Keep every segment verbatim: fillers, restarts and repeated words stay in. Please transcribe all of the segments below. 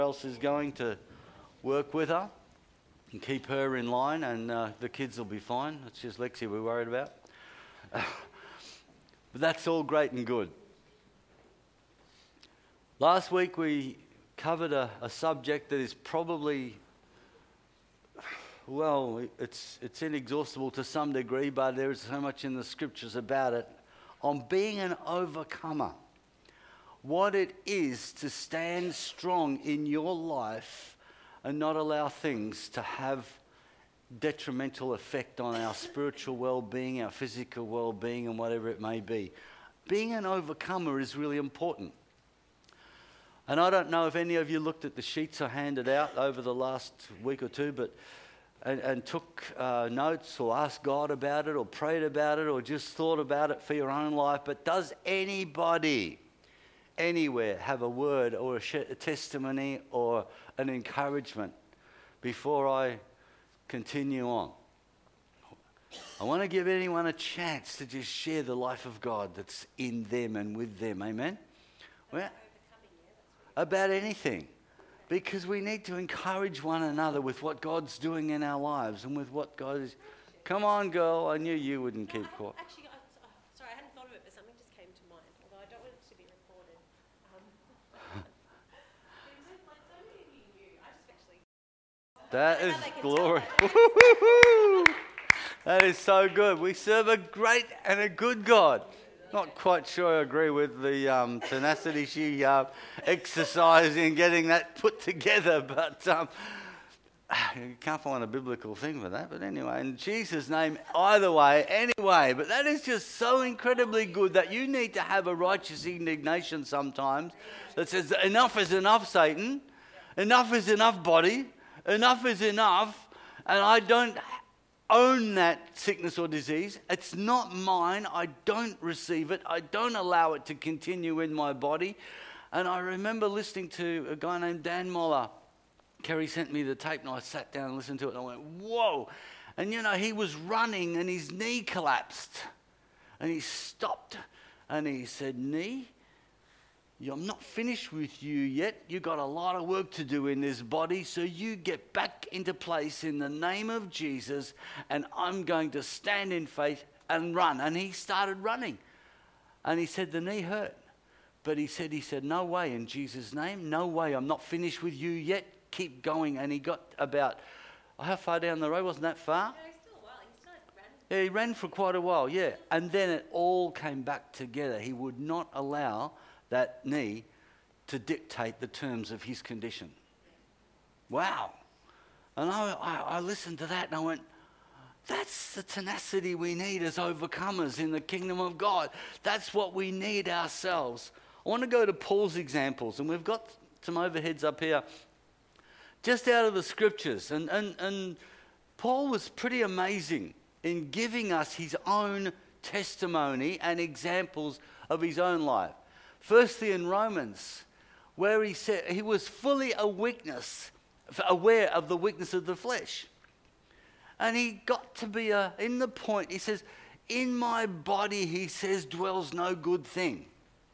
else is going to work with her and keep her in line, and uh, the kids will be fine. It's just Lexi we're worried about. But that's all great and good. Last week we covered a, a subject that is probably, well, it's it's inexhaustible to some degree, but there is so much in the scriptures about it, on being an overcomer. What it is to stand strong in your life and not allow things to have detrimental effect on our spiritual well-being, our physical well-being, and whatever it may be. Being an overcomer is really important. And I don't know if any of you looked at the sheets I handed out over the last week or two, but and, and took uh, notes or asked God about it or prayed about it or just thought about it for your own life. But does anybody anywhere have a word or a, sh- a testimony or an encouragement before I continue on? I want to give anyone a chance to just share the life of God that's in them and with them. Amen? Well, about anything. Because we need to encourage one another with what God's doing in our lives and with what God is. Come on, girl. I knew you wouldn't keep quiet. Actually, I, oh, sorry, I hadn't thought of it, but something just came to mind. Although I don't want it to be recorded. Um, like so many of you knew. I just actually. That is glory. Woo-hoo-hoo-hoo. That is so good. We serve a great and a good God. Not quite sure I agree with the um, tenacity she uh, exercised in getting that put together, but um, you can't find a biblical thing for that. But anyway, in Jesus' name, either way, anyway. But that is just so incredibly good that you need to have a righteous indignation sometimes that says, enough is enough, Satan. Enough is enough, body. Enough is enough. And I don't own that sickness or disease. It's not mine. I don't receive it. I don't allow it to continue in my body. And I remember listening to a guy named Dan Moller. Kerry sent me the tape and I sat down and listened to it and I went, whoa. And you know, he was running and his knee collapsed. And he stopped and he said, knee, I'm not finished with you yet. You've got a lot of work to do in this body. So you get back into place in the name of Jesus. And I'm going to stand in faith and run. And he started running. And he said the knee hurt. But he said, he said, no way in Jesus' name. No way. I'm not finished with you yet. Keep going. And he got about, how far down the road? Wasn't that far? No, he's still a while. He still ran. Yeah, he ran for quite a while, yeah. And then it all came back together. He would not allow that knee to dictate the terms of his condition. Wow. And I, I, I listened to that and I went, that's the tenacity we need as overcomers in the kingdom of God. That's what we need ourselves. I want to go to Paul's examples, and we've got some overheads up here just out of the scriptures. And, and, and Paul was pretty amazing in giving us his own testimony and examples of his own life. Firstly, in Romans, where he said he was fully a witness, aware of the weakness of the flesh. And he got to be a, in the point, he says, in my body, he says, dwells no good thing.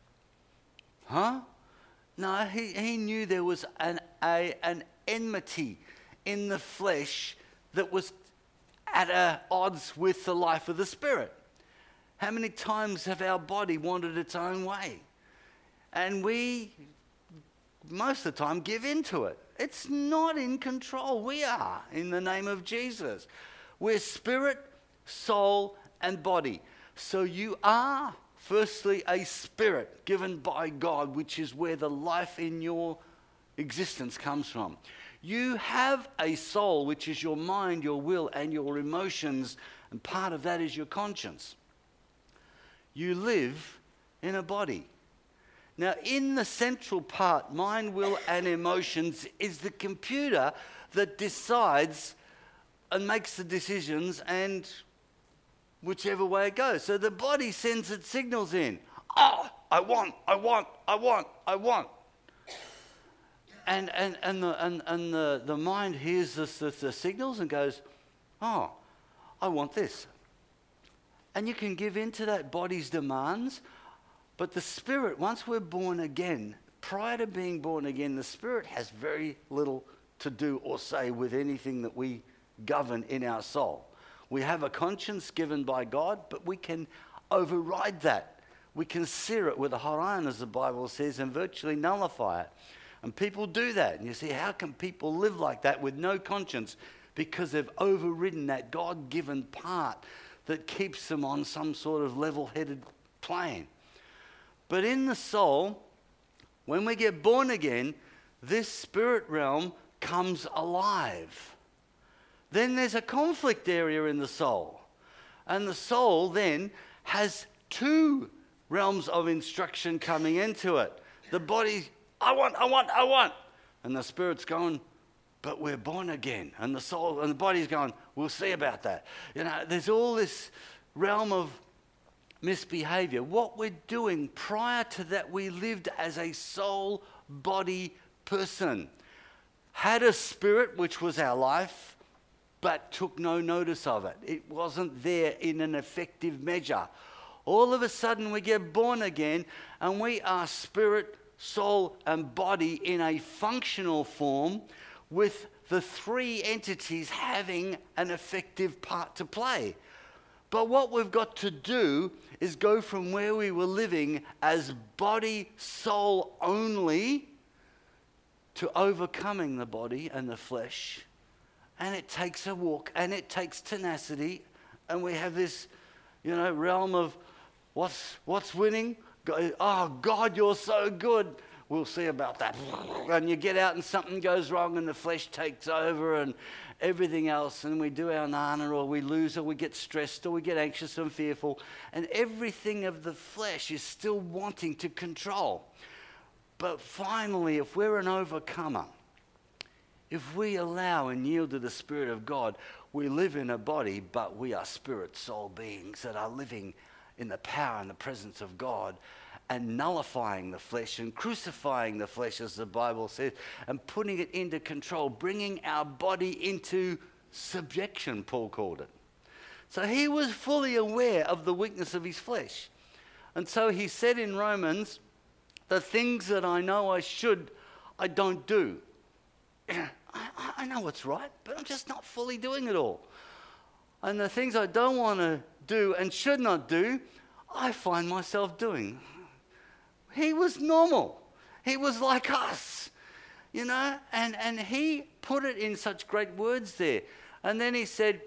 Huh? No, he, he knew there was an, a, an enmity in the flesh that was at a odds with the life of the spirit. How many times have our body wanted its own way? And we, most of the time, give in to it. It's not in control. We are, in the name of Jesus. We're spirit, soul, and body. So you are, firstly, a spirit given by God, which is where the life in your existence comes from. You have a soul, which is your mind, your will, and your emotions, and part of that is your conscience. You live in a body. Now, in the central part, mind, will, and emotions is the computer that decides and makes the decisions and whichever way it goes. So the body sends its signals in. Oh, I want, I want, I want, I want. And and and the and, and the, the mind hears this, this, the signals and goes, oh, I want this. And you can give in to that body's demands. But the spirit, once we're born again, prior to being born again, the Spirit has very little to do or say with anything that we govern in our soul. We have a conscience given by God, but we can override that. We can sear it with a hot iron, as the Bible says, and virtually nullify it. And people do that. And you see, how can people live like that with no conscience? Because they've overridden that God-given part that keeps them on some sort of level-headed plane. But in the soul, when we get born again, this spirit realm comes alive. Then there's a conflict area in the soul. And the soul then has two realms of instruction coming into it. The body, I want, I want, I want. And the spirit's going, but we're born again. And the soul and the body's going, we'll see about that. You know, there's all this realm of misbehavior. What we're doing prior to that, we lived as a soul body person. Had a spirit, which was our life, but took no notice of it. It wasn't there in an effective measure. All of a sudden we get born again and we are spirit, soul and body in a functional form with the three entities having an effective part to play. But what we've got to do is go from where we were living as body, soul only to overcoming the body and the flesh. And it takes a walk and it takes tenacity. And we have this, you know, realm of what's what's winning? Oh, God, you're so good. We'll see about that. And you get out and something goes wrong and the flesh takes over and everything else. And we do our nana or we lose or we get stressed or we get anxious and fearful. And everything of the flesh is still wanting to control. But finally, if we're an overcomer, if we allow and yield to the Spirit of God, we live in a body, but we are spirit, soul beings that are living in the power and the presence of God and nullifying the flesh and crucifying the flesh, as the Bible says, and putting it into control, bringing our body into subjection, Paul called it. So he was fully aware of the weakness of his flesh. And so he said in Romans, the things that I know I should, I don't do. I, I know what's right, but I'm just not fully doing it all. And the things I don't want to do and should not do, I find myself doing. He was normal. He was like us, you know, and, and he put it in such great words there. And then he said,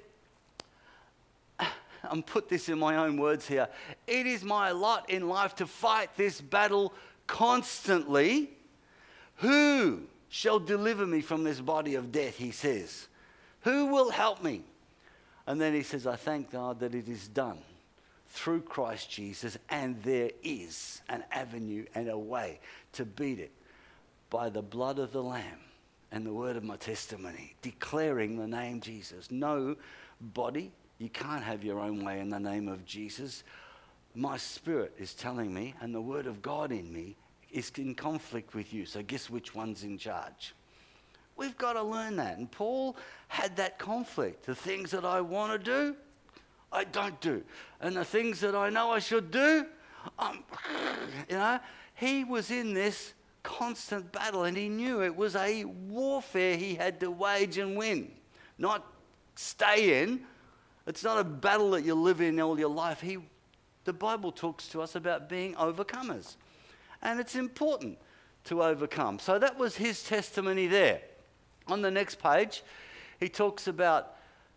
I'm put this in my own words here, it is my lot in life to fight this battle constantly. Who shall deliver me from this body of death, he says. Who will help me? And then he says, I thank God that it is done through Christ Jesus, and there is an avenue and a way to beat it by the blood of the Lamb and the word of my testimony, declaring the name Jesus. No, body, you can't have your own way in the name of Jesus. My spirit is telling me, and the word of God in me is in conflict with you. So guess which one's in charge? We've got to learn that. And Paul had that conflict. The things that I want to do, I don't do. And the things that I know I should do, um, you know, he was in this constant battle and he knew it was a warfare he had to wage and win, not stay in. It's not a battle that you live in all your life. He, the Bible talks to us about being overcomers. And it's important to overcome. So that was his testimony there. On the next page, he talks about,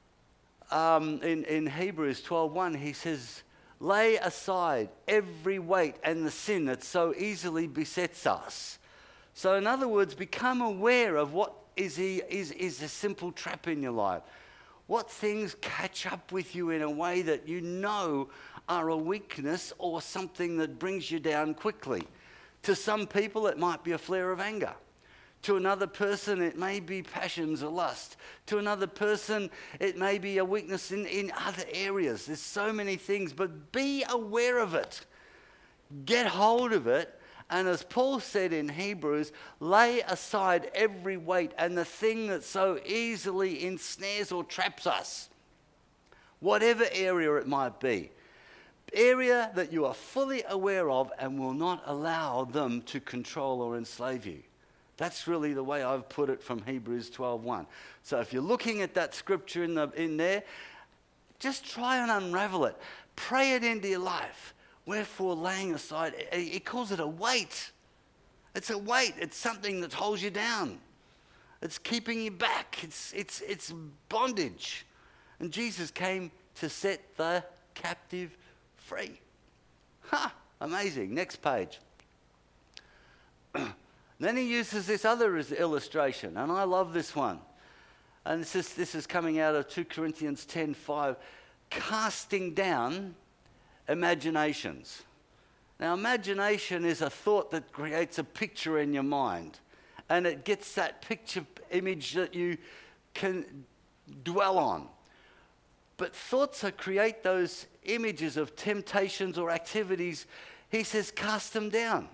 um, in, in Hebrews twelve one, he says, lay aside every weight and the sin that so easily besets us. So in other words, become aware of what is, a, is, is a simple trap in your life. What things catch up with you in a way that you know are a weakness or something that brings you down quickly. To some people, it might be a flare of anger. To another person, it may be passions or lust. To another person, it may be a weakness in, in other areas. There's so many things, but be aware of it. Get hold of it. And as Paul said in Hebrews, lay aside every weight and the thing that so easily ensnares or traps us. Whatever area it might be. area that you are fully aware of and will not allow them to control or enslave you. That's really the way I've put it from Hebrews twelve one. So if you're looking at that scripture in, the, in there, just try and unravel it. Pray it into your life. Wherefore laying aside, he calls it a weight. It's a weight. It's something that holds you down. It's keeping you back. It's, it's, it's bondage. And Jesus came to set the captive free. Ha! Amazing. Next page. Then he uses this other illustration, and I love this one. And this is, this is coming out of two Corinthians ten five. Casting down imaginations. Now, imagination is a thought that creates a picture in your mind. And it gets that picture image that you can dwell on. But thoughts that create those images of temptations or activities, he says, cast them down.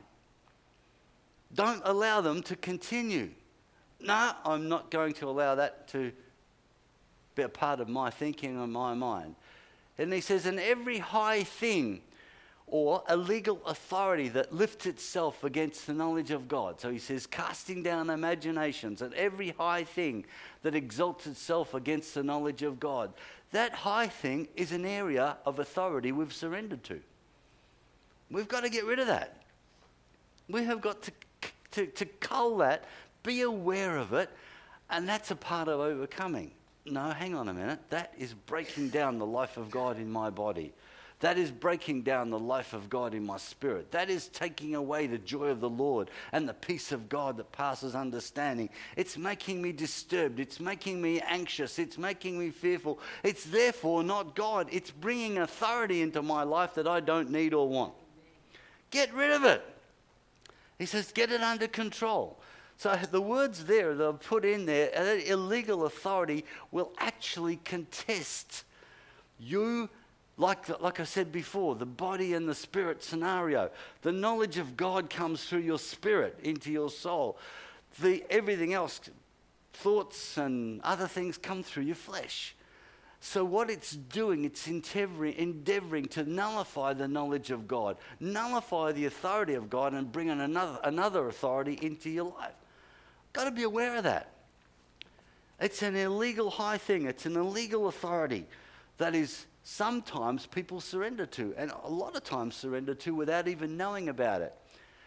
Don't allow them to continue. No, I'm not going to allow that to be a part of my thinking or my mind. And he says, and every high thing or a legal authority that lifts itself against the knowledge of God. So he says, casting down imaginations and every high thing that exalts itself against the knowledge of God. That high thing is an area of authority we've surrendered to. We've got to get rid of that. We have got to, to, to cull that, be aware of it, and that's a part of overcoming. No, hang on a minute. That is breaking down the life of God in my body. That is breaking down the life of God in my spirit. That is taking away the joy of the Lord and the peace of God that passes understanding. It's making me disturbed. It's making me anxious. It's making me fearful. It's therefore not God. It's bringing authority into my life that I don't need or want. Get rid of it. He says, get it under control. So the words there that I've put in there, illegal authority will actually contest you. Like, like I said before, the body and the spirit scenario. The knowledge of God comes through your spirit into your soul. The, everything else, thoughts and other things come through your flesh. So what it's doing, it's endeavoring, endeavoring to nullify the knowledge of God, nullify the authority of God and bring in another, another authority into your life. Got to be aware of that. It's an illegal high thing. It's an illegal authority that is sometimes people surrender to, and a lot of times surrender to without even knowing about it.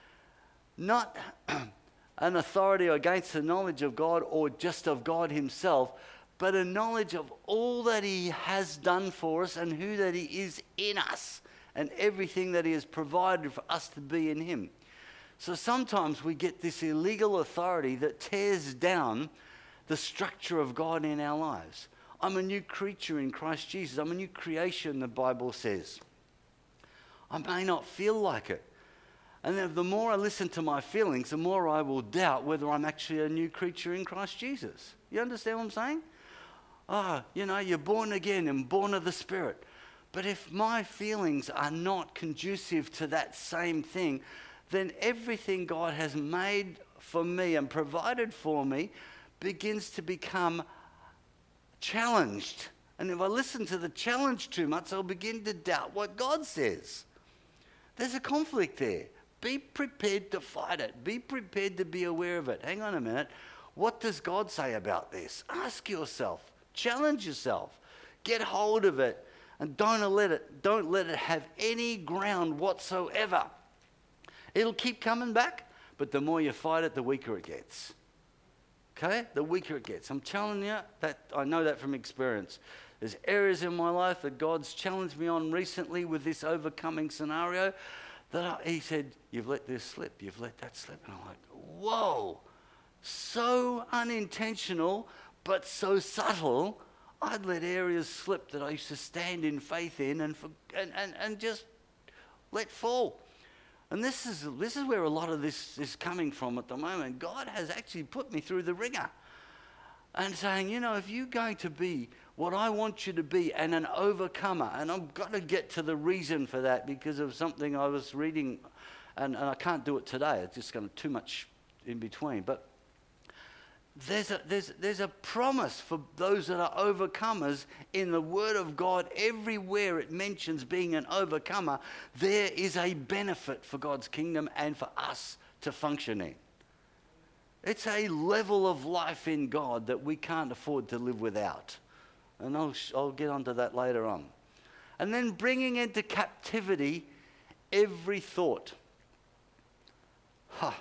Not an authority against the knowledge of God or just of God himself, but a knowledge of all that he has done for us and who that he is in us and everything that he has provided for us to be in him. So sometimes we get this illegal authority that tears down the structure of God in our lives. I'm a new creature in Christ Jesus. I'm a new creation, the Bible says. I may not feel like it. And then the more I listen to my feelings, the more I will doubt whether I'm actually a new creature in Christ Jesus. You understand what I'm saying? Ah, oh, you know, you're born again and born of the Spirit. But if my feelings are not conducive to that same thing, then everything God has made for me and provided for me begins to become challenged. And if I listen to the challenge too much, I'll begin to doubt what God says. There's a conflict there. Be prepared to fight it. Be prepared to be aware of it. Hang on a minute. What does God say about this? Ask yourself. Challenge yourself. Get hold of it. And don't let it, don't let it have any ground whatsoever. It'll keep coming back, but the more you fight it, the weaker it gets. Okay? The weaker it gets. I'm telling you, that I know that from experience. There's areas in my life that God's challenged me on recently with this overcoming scenario that I, he said, you've let this slip, you've let that slip. And I'm like, whoa, so unintentional, but so subtle. I'd let areas slip that I used to stand in faith in and, for, and, and, and just let fall. And this is this is where a lot of this is coming from at the moment. God has actually put me through the ringer and saying, you know, if you're going to be what I want you to be and an overcomer, and I've got to get to the reason for that because of something I was reading, and, and I can't do it today. It's just going to too much in between. But There's a, there's, there's a promise for those that are overcomers in the Word of God. Everywhere it mentions being an overcomer, there is a benefit for God's kingdom and for us to function in. It's a level of life in God that we can't afford to live without. And I'll, I'll get onto that later on. And then bringing into captivity every thought. Huh.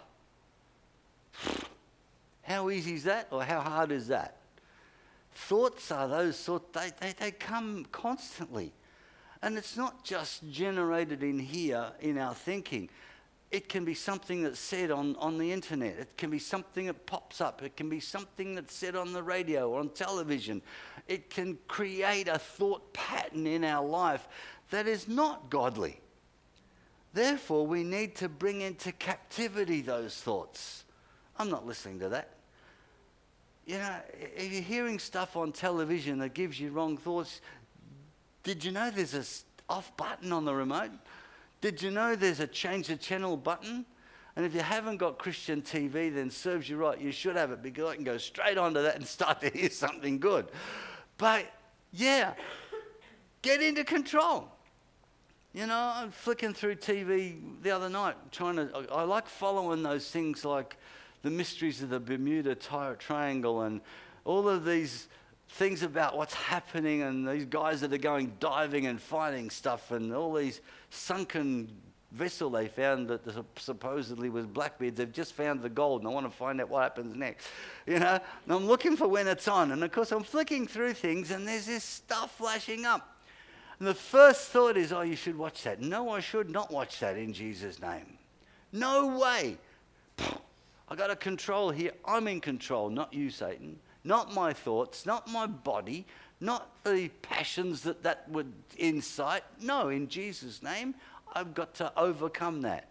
How easy is that, or how hard is that? Thoughts are those sort, they, they, they come constantly. And it's not just generated in here in our thinking. It can be something that's said on, on the internet. It can be something that pops up. It can be something that's said on the radio or on television. It can create a thought pattern in our life that is not godly. Therefore, we need to bring into captivity those thoughts. I'm not listening to that. You know, if you're hearing stuff on television that gives you wrong thoughts, did you know there's a off button on the remote? Did you know there's a change the channel button? And if you haven't got Christian T V, then serves you right. You should have it, because I can go straight onto that and start to hear something good. But yeah, get into control. You know, I'm flicking through T V the other night, trying to, I, I like following those things like the mysteries of the Bermuda Triangle and all of these things about what's happening, and these guys that are going diving and finding stuff, and all these sunken vessel they found that supposedly was Blackbeard's. They've just found the gold, and I want to find out what happens next. You know, and I'm looking for when it's on, and of course I'm flicking through things, and there's this stuff flashing up. And the first thought is, oh, you should watch that. No, I should not watch that in Jesus' name. No way. I got to control here. I'm in control, not you, Satan. Not my thoughts, not my body, not the passions that that would incite. No, in Jesus' name, I've got to overcome that.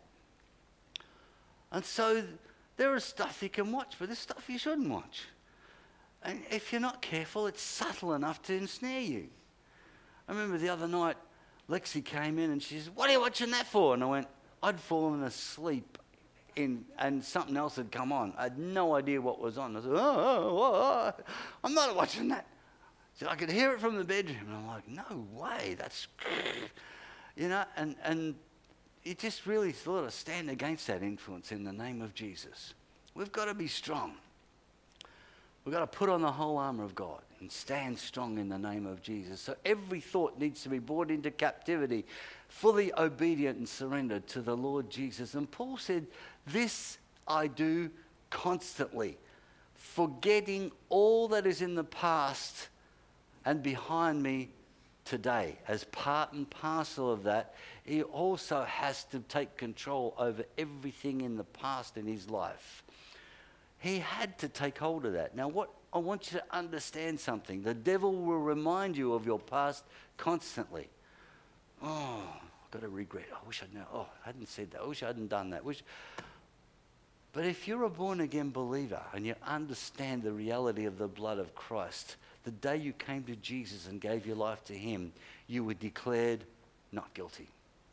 And so there is stuff you can watch, but there's stuff you shouldn't watch. And if you're not careful, it's subtle enough to ensnare you. I remember the other night, Lexi came in and she said, "What are you watching that for?" And I went, I'd fallen asleep in, and something else had come on. I had no idea what was on. I said, oh, oh, oh, oh. I'm not watching that. So I could hear it from the bedroom. And I'm like, no way, that's, you know, and, and you just really sort of stand against that influence in the name of Jesus. We've got to be strong. We've got to put on the whole armor of God and stand strong in the name of Jesus. So every thought needs to be brought into captivity, fully obedient and surrendered to the Lord Jesus. And Paul said, this I do constantly, forgetting all that is in the past and behind me today. As part and parcel of that, he also has to take control over everything in the past in his life. He had to take hold of that. Now, what I want you to understand something. The devil will remind you of your past constantly. Oh, I've got to regret. I wish I'd known. Oh, I hadn't said that. I wish I hadn't done that. Wish. But if you're a born-again believer and you understand the reality of the blood of Christ, the day you came to Jesus and gave your life to him, you were declared not guilty.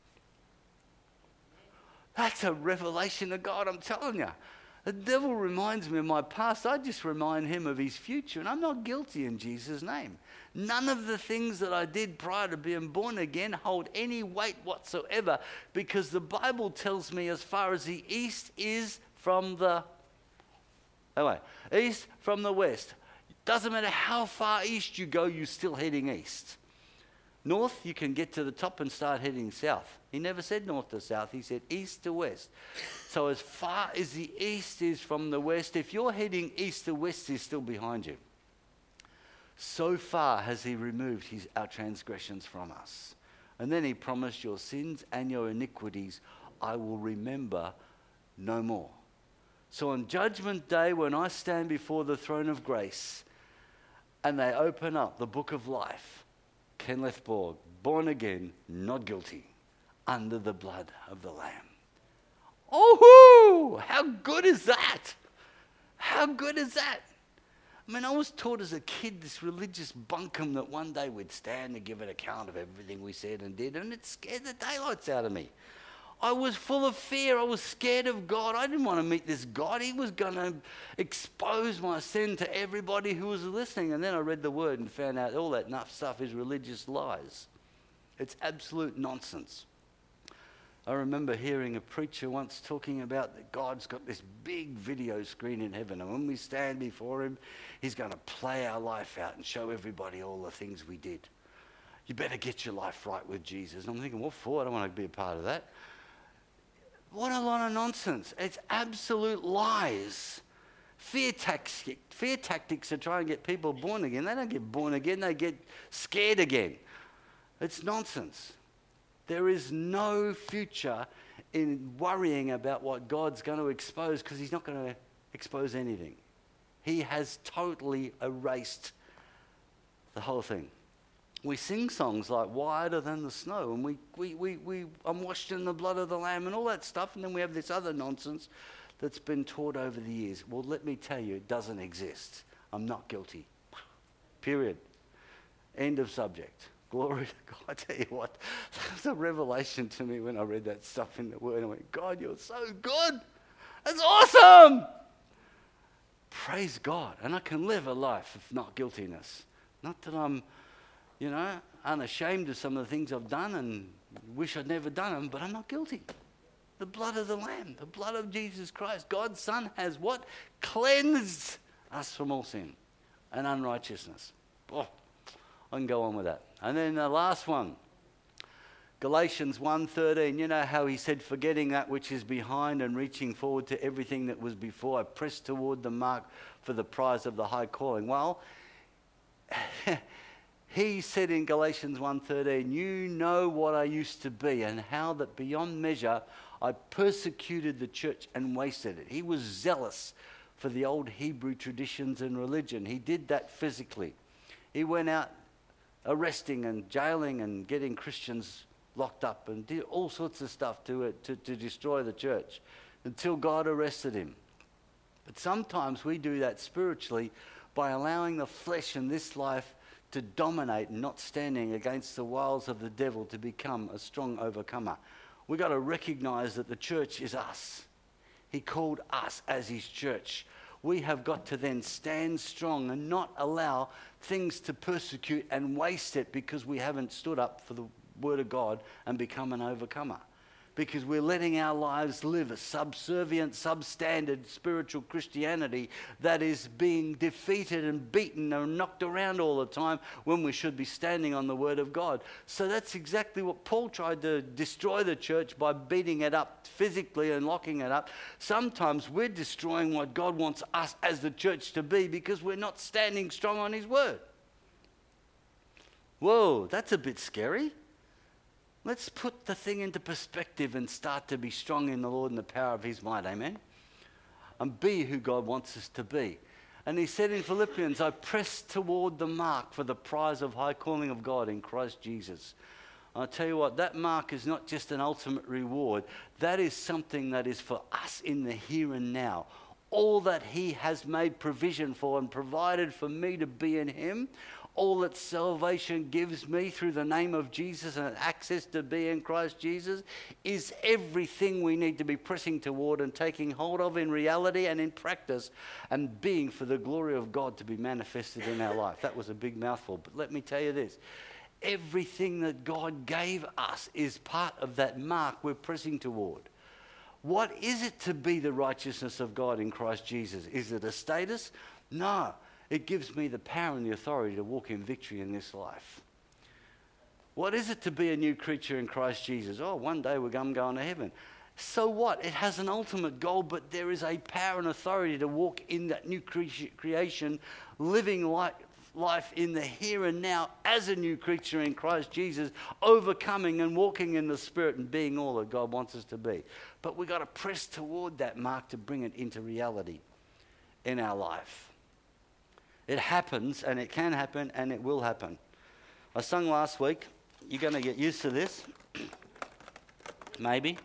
That's a revelation of God, I'm telling you. The devil reminds me of my past. I just remind him of his future, and I'm not guilty in Jesus' name. None of the things that I did prior to being born again hold any weight whatsoever, because the Bible tells me as far as the east is from the oh wait, east from the west. Doesn't matter how far east you go, you're still heading east. North, you can get to the top and start heading south. He never said north to south. He said east to west. So as far as the east is from the west, if you're heading east to west, he's still behind you. So far has he removed his, our transgressions from us. And then he promised, your sins and your iniquities I will remember no more. So on Judgment Day, when I stand before the throne of grace and they open up the book of life, Ken Lethborg, born again, not guilty, under the blood of the Lamb. Oh, how good is that? How good is that? I mean, I was taught as a kid this religious bunkum that one day we'd stand and give an account of everything we said and did, and it scared the daylights out of me. I was full of fear. I was scared of God. I didn't want to meet this God. He was going to expose my sin to everybody who was listening. And then I read the word and found out all that stuff is religious lies. It's absolute nonsense. I remember hearing a preacher once talking about that God's got this big video screen in heaven, and when we stand before him, he's going to play our life out and show everybody all the things we did. You better get your life right with Jesus. And I'm thinking, what for? I don't want to be a part of that. What a lot of nonsense. It's absolute lies. Fear tactics, fear tactics to try and get people born again. They don't get born again, they get scared again. It's nonsense. There is no future in worrying about what God's going to expose, because he's not going to expose anything. He has totally erased the whole thing. We sing songs like "Whiter Than the Snow," and we, we, we, we, I'm washed in the blood of the Lamb and all that stuff, and then we have this other nonsense that's been taught over the years. Well, let me tell you, it doesn't exist. I'm not guilty. Period. End of subject. Glory to God. I tell you what, that was a revelation to me when I read that stuff in the Word. I went, God, you're so good. That's awesome. Praise God. And I can live a life of not guiltiness. Not that I'm, you know, unashamed of some of the things I've done and wish I'd never done them, but I'm not guilty. The blood of the Lamb, the blood of Jesus Christ, God's Son has what? Cleansed us from all sin and unrighteousness. Oh, I can go on with that. And then the last one, Galatians one thirteen. You know how he said, forgetting that which is behind and reaching forward to everything that was before, I press toward the mark for the prize of the high calling. Well, he said in Galatians one thirteen, you know what I used to be and how that beyond measure I persecuted the church and wasted it. He was zealous for the old Hebrew traditions and religion. He did that physically. He went out arresting and jailing and getting Christians locked up and did all sorts of stuff to, it, to, to destroy the church until God arrested him. But sometimes we do that spiritually by allowing the flesh in this life to dominate and not standing against the wiles of the devil to become a strong overcomer. We've got to recognize that the church is us. He called us as his church. We have got to then stand strong and not allow things to persecute and waste it because we haven't stood up for the word of God and become an overcomer. Because we're letting our lives live a subservient, substandard spiritual Christianity that is being defeated and beaten and knocked around all the time when we should be standing on the word of God. So that's exactly what Paul tried to destroy the church by beating it up physically and locking it up. Sometimes we're destroying what God wants us as the church to be because we're not standing strong on his word. Whoa, that's a bit scary. Let's put the thing into perspective and start to be strong in the Lord and the power of his might, amen? And be who God wants us to be. And he said in Philippians, I press toward the mark for the prize of high calling of God in Christ Jesus. And I'll tell you what, that mark is not just an ultimate reward. That is something that is for us in the here and now. All that he has made provision for and provided for me to be in him, all that salvation gives me through the name of Jesus and access to be in Christ Jesus is everything we need to be pressing toward and taking hold of in reality and in practice and being for the glory of God to be manifested in our life. That was a big mouthful, but let me tell you this. Everything that God gave us is part of that mark we're pressing toward. What is it to be the righteousness of God in Christ Jesus? Is it a status? No. It gives me the power and the authority to walk in victory in this life. What is it to be a new creature in Christ Jesus? Oh, one day we're going to go into heaven. So what? It has an ultimate goal, but there is a power and authority to walk in that new cre- creation, living like life in the here and now as a new creature in Christ Jesus, overcoming and walking in the Spirit and being all that God wants us to be. But we've got to press toward that mark to bring it into reality in our life. It happens, and it can happen, and it will happen. I sung last week. You're going to get used to this. Maybe.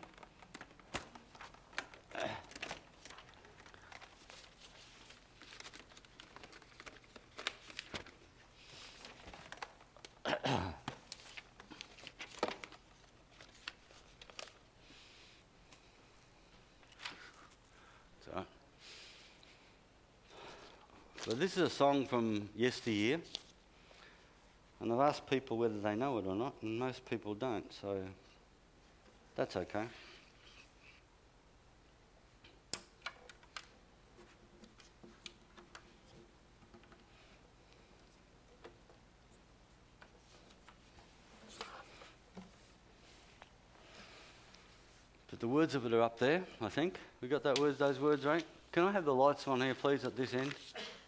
But this is a song from yesteryear. And I've asked people whether they know it or not, and most people don't, so that's okay. But the words of it are up there, I think. We got that words, those words right? Can I have the lights on here, please, at this end?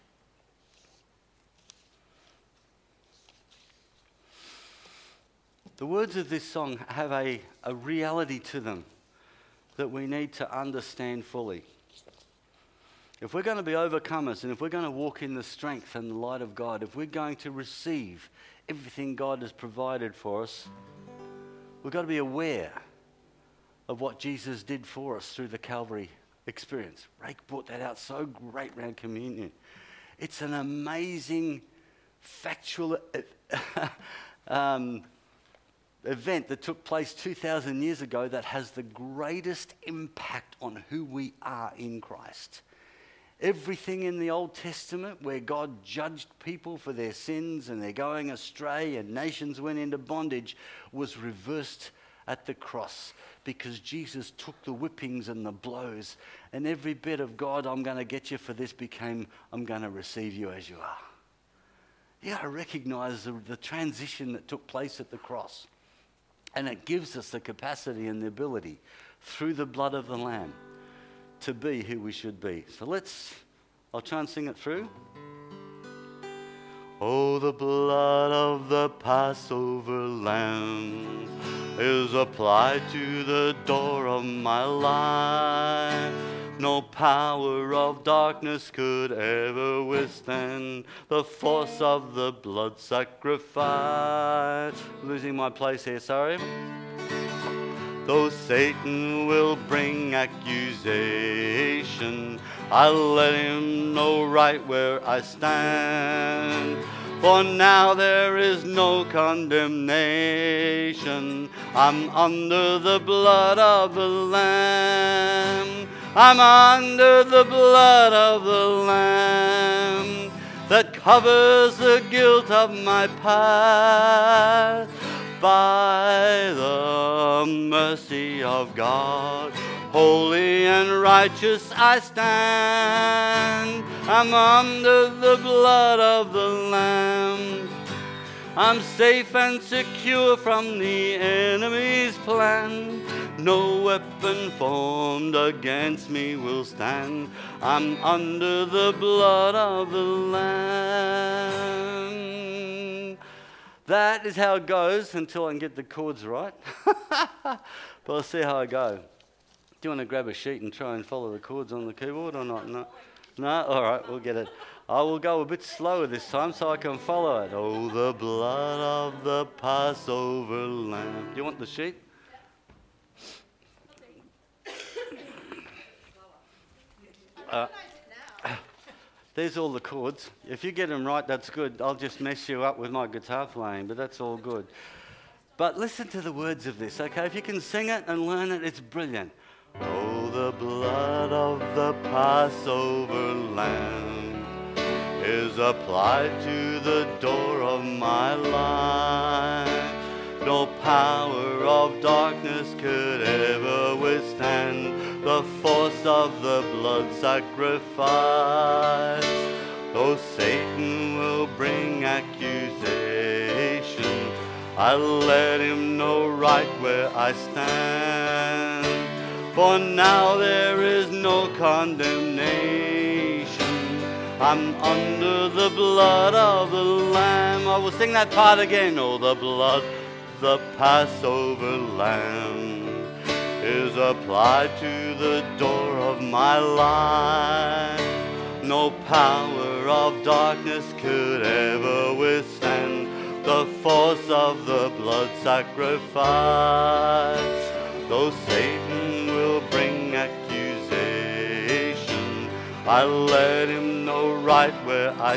The words of this song have a, a reality to them that we need to understand fully. If we're going to be overcomers, and if we're going to walk in the strength and the light of God, if we're going to receive everything God has provided for us, we've got to be aware of what Jesus did for us through the Calvary experience. Rake brought that out so great around communion. It's an amazing, factual um, event that took place two thousand years ago that has the greatest impact on who we are in Christ. Everything in the Old Testament where God judged people for their sins and their going astray and nations went into bondage was reversed at the cross, because Jesus took the whippings and the blows, and every bit of God, I'm going to get you for this, became, I'm going to receive you as you are. You got to recognize the, the transition that took place at the cross. And it gives us the capacity and the ability through the blood of the Lamb to be who we should be. So let's, I'll try and sing it through. Oh, the blood of the Passover Lamb is applied to the door of my life. No power of darkness could ever withstand the force of the blood sacrifice. Losing my place here, sorry. Though Satan will bring accusation, I'll let him know right where I stand. For now there is no condemnation. I'm under the blood of the Lamb. I'm under the blood of the Lamb that covers the guilt of my past. By the mercy of God, holy and righteous I stand. I'm under the blood of the Lamb. I'm safe and secure from the enemy's plan. No weapon formed against me will stand. I'm under the blood of the Lamb. That is how it goes until I can get the chords right. But I'll see how I go. Do you want to grab a sheet and try and follow the chords on the keyboard or not? No? No? All right, we'll get it. I will go a bit slower this time so I can follow it. Oh, the blood of the Passover Lamb. Do you want the sheet? Uh, there's all the chords. If you get them right, that's good. I'll just mess you up with my guitar playing, but that's all good. But listen to the words of this, okay? If you can sing it and learn it, it's brilliant. Oh, the blood of the Passover Lamb is applied to the door of my life. No power of darkness could ever withstand the force of the blood sacrifice. Though Satan will bring accusation, I'll let him know right where I stand. For now there is no condemnation. I'm under the blood of the Lamb. I will sing that part again. Oh, the blood, the Passover Lamb is applied to the door of my life. No power of darkness could ever withstand the force of the blood sacrifice. Though Satan will bring accusation, I'll let him know right where I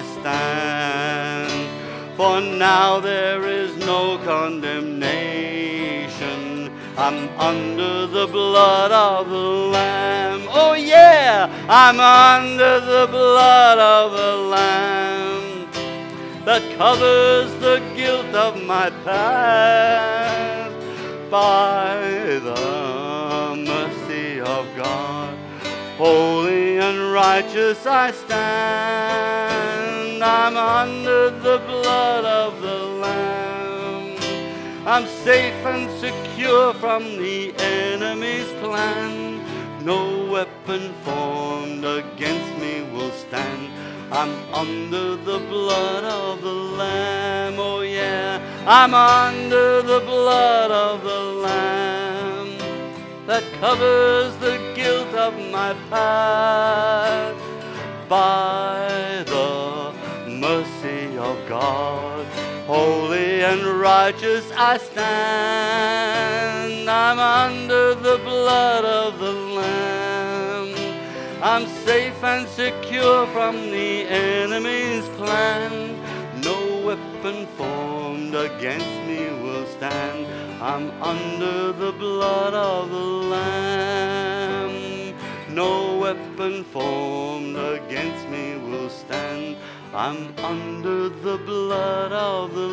stand. For now there is no condemnation. I'm under the blood of the Lamb. Oh yeah, I'm under the blood of the Lamb that covers the guilt of my past. By the mercy of God, holy and righteous I stand. I'm under the blood of the Lamb. I'm safe and secure from the enemy's plan. No weapon formed against me will stand. I'm under the blood of the Lamb. Oh yeah, I'm under the blood of the Lamb that covers the guilt of my past. By the mercy of God, holy and righteous I stand. I'm under the blood of the Lamb. I'm safe and secure from the enemy's plan. No weapon formed against me will stand. I'm under the blood of the Lamb. No weapon formed against me will stand. I'm under the blood of the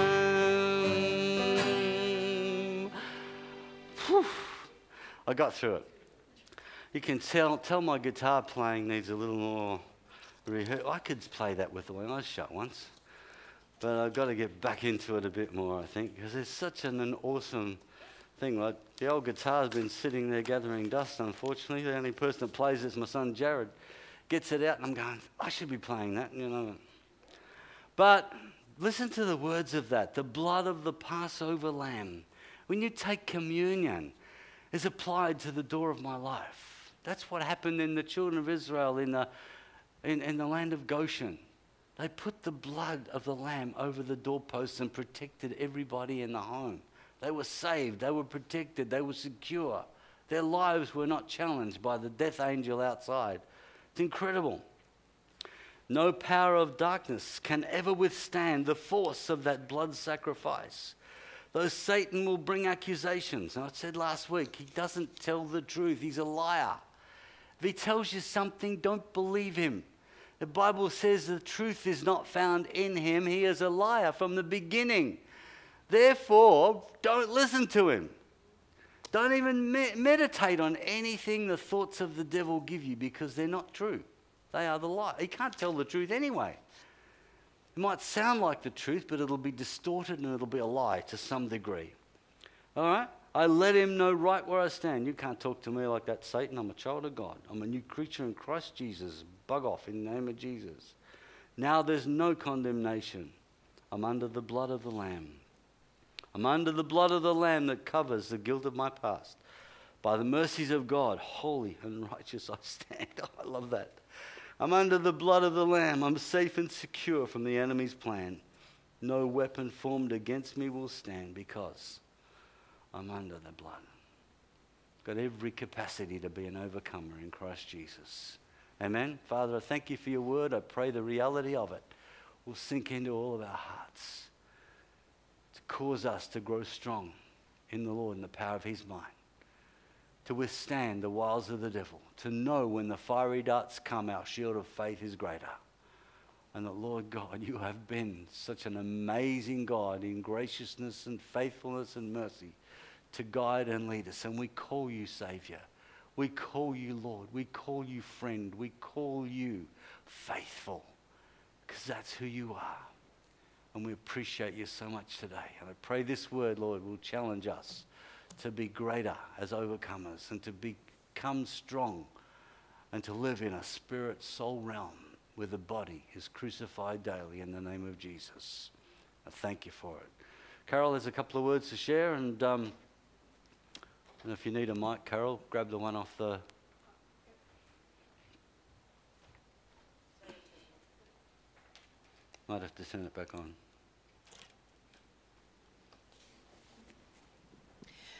Lamb. Whew. I got through it. You can tell tell my guitar playing needs a little more rehearsal. I could play that with one eyes shut once, but I've got to get back into it a bit more, I think, because it's such an, an awesome thing. Like the old guitar's been sitting there gathering dust, unfortunately. The only person that plays is my son Jared. Gets it out, and I'm going, I should be playing that, you know. But listen to the words of that. The blood of the Passover lamb, when you take communion, is applied to the door of my life. That's what happened in the children of Israel in the, in, in the land of Goshen. They put the blood of the lamb over the doorposts and protected everybody in the home. They were saved, they were protected, they were secure. Their lives were not challenged by the death angel outside. It's incredible. No power of darkness can ever withstand the force of that blood sacrifice. Though Satan will bring accusations. And I said last week, he doesn't tell the truth. He's a liar. If he tells you something, don't believe him. The Bible says the truth is not found in him. He is a liar from the beginning. Therefore, don't listen to him. Don't even me- meditate on anything the thoughts of the devil give you, because they're not true. They are the lie. He can't tell the truth anyway. It might sound like the truth, but it'll be distorted and it'll be a lie to some degree. All right? I let him know right where I stand. You can't talk to me like that, Satan. I'm a child of God. I'm a new creature in Christ Jesus. Bug off in the name of Jesus. Now there's no condemnation. I'm under the blood of the Lamb. I'm under the blood of the Lamb that covers the guilt of my past. By the mercies of God, holy and righteous I stand. Oh, I love that. I'm under the blood of the Lamb. I'm safe and secure from the enemy's plan. No weapon formed against me will stand, because I'm under the blood. Got every capacity to be an overcomer in Christ Jesus. Amen. Father, I thank you for your word. I pray the reality of it will sink into all of our hearts to cause us to grow strong in the Lord and the power of his might, to withstand the wiles of the devil, to know when the fiery darts come, our shield of faith is greater. And that, Lord God, you have been such an amazing God in graciousness and faithfulness and mercy to guide and lead us. And we call you Savior. We call you Lord. We call you friend. We call you faithful, because that's who you are. And we appreciate you so much today. And I pray this word, Lord, will challenge us to be greater as overcomers and to become strong and to live in a spirit soul realm where the body is crucified daily in the name of Jesus. I thank you for it. Carol, there's a couple of words to share, and um, and if you need a mic, Carol, grab the one off the... Might have to turn it back on.